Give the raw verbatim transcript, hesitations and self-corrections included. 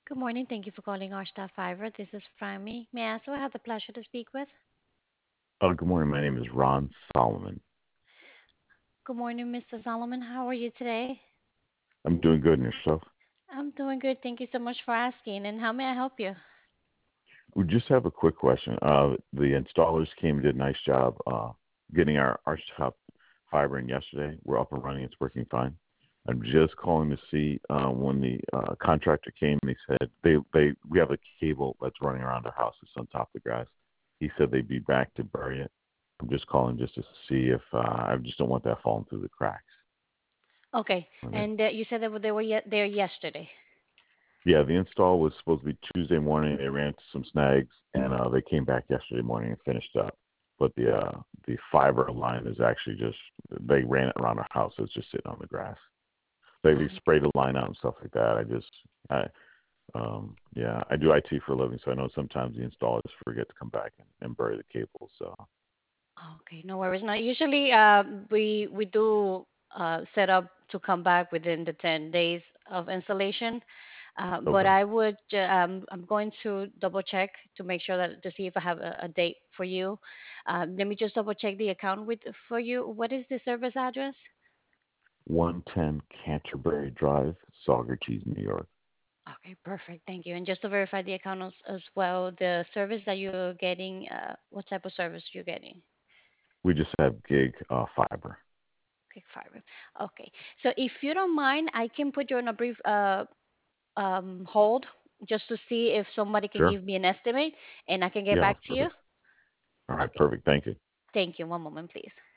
Good morning. Thank you for calling Arsta Fiber. This is Primy. May I ask who I have the pleasure to speak with? Oh, good morning. My name is Ron Solomon. Good morning, Mister Solomon. How are you today? I'm doing good, and yourself? I'm doing good. Thank you so much for asking. And how may I help you? We just have a quick question. Uh, the installers came and did a nice job uh, getting our our top fiber in yesterday. We're up and running. It's working fine. I'm just calling to see uh, when the uh, contractor came. He said they they we have a cable that's running around our house. It's on top of the grass. He said they'd be back to bury it. I'm just calling just to see if uh, I just don't want that falling through the cracks. Okay. I mean, And uh, you said that they were ye- there yesterday. Yeah, the install was supposed to be Tuesday morning. They ran into some snags, and uh, they came back yesterday morning and finished up. But the uh, the fiber line is actually just they ran it around our house. It's just sitting on the grass. They, they Um, sprayed the line out and stuff like that. I just I um yeah I do I T for a living, so I know sometimes the installers forget to come back and, and bury the cable. So Okay, no worries. Now, usually, uh, we we do uh, set up to come back within the ten days of installation. Uh, but okay, I would, uh, um, I'm going to double check to make sure that to see if I have a, a date for you. Um, let me just double check the account with for you. What is the service address? one ten Canterbury Drive, Saugerties, New York. Okay, perfect. Thank you. And just to verify the account as, as well, the service that you're getting, uh, what type of service you're getting? We just have gig uh, fiber. Quick fiber. Okay. So if you don't mind, I can put you on a brief uh, um, hold just to see if somebody can Sure. give me an estimate and I can get Yeah, back that's to you. perfect. All right, Okay. perfect. Thank you. Thank you. One moment, please.